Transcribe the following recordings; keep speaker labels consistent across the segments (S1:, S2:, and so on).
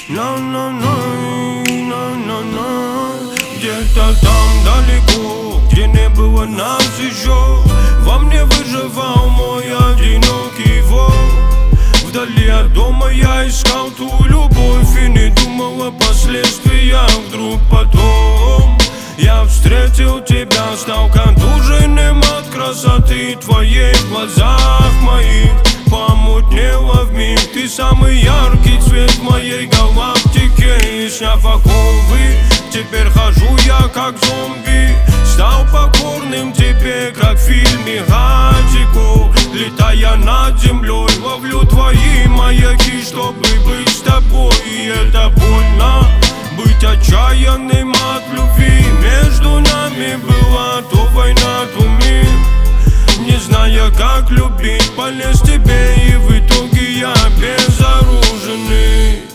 S1: Где-то там далеко, где не было нас еще, во мне выживал мой одинокий волк. Вдали от дома я искал ту любовь и не думал о последствиях. Вдруг потом я встретил тебя, стал контуженным от красоты твоей. В глазах моих помутнело вмиг. Ты самый яркий цвет в моей галактике. И сняв оковы, теперь хожу я как зомби. Стал покорным тебе, как в фильме Хатико. Летая над землей, ловлю твои маяки, чтобы быть с тобой. И это больно, быть отчаянным от любви. Между нами была то война, то мир. Не зная, как любить, полез тебе, и в итоге я безоруженный.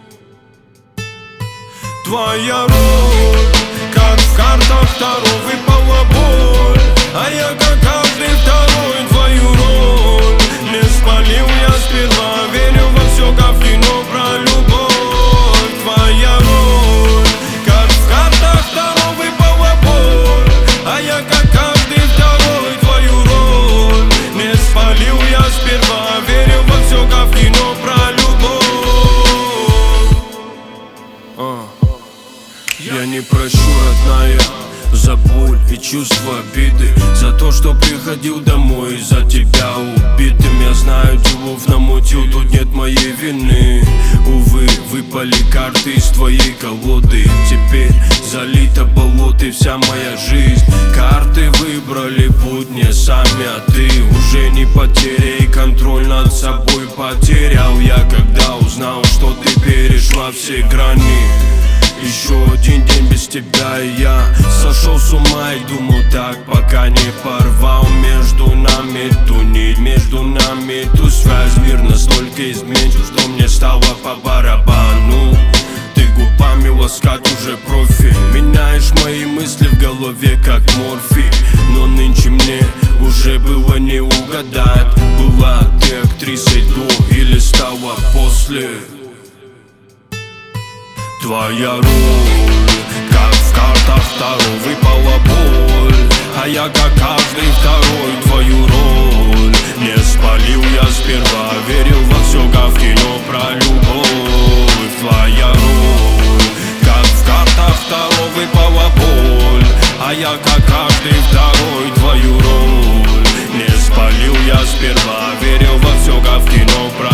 S1: Твоя роль, как в картах Таро, выпала боль, а я, как каждый второй, твою роль не спалил я сперва. Верил во все, как в кино про любовь. Твоя роль, как в картах Таро, выпала боль, а я, как каждый второй, твою роль не спалил я сперва. Верил во все, как в кино про любовь. Я не прощу, родная, за боль и чувство обиды, за то, что приходил домой из-за тебя убитым. Я знаю, делов намутил, тут нет моей вины. Увы, выпали карты из твоей колоды. Теперь залита болотой вся моя жизнь. Карты выбрали путь не сами, а ты уже не потеряй контроль над собой потерял я, когда узнал, что ты перешла все грани. Еще один день без тебя, и я сошел с ума и думал так, пока не порвал между нами ту нить, между нами ту связь. Мир настолько изменчив, что мне стало по барабану. Ты губами ласкать уже профи, меняешь мои мысли в голове как морфий. Но нынче мне уже было не угадать, была ты актрисой до или стала после. Твоя роль, как в картах Таро, выпала боль, а я, как каждый второй, твою роль не спалил я сперва. Верил во все, как в кино про любовь. Твоя роль, как в картах Таро, выпала боль, а я, как каждый второй, твою роль не спалил я сперва. Верил во все, как в кино про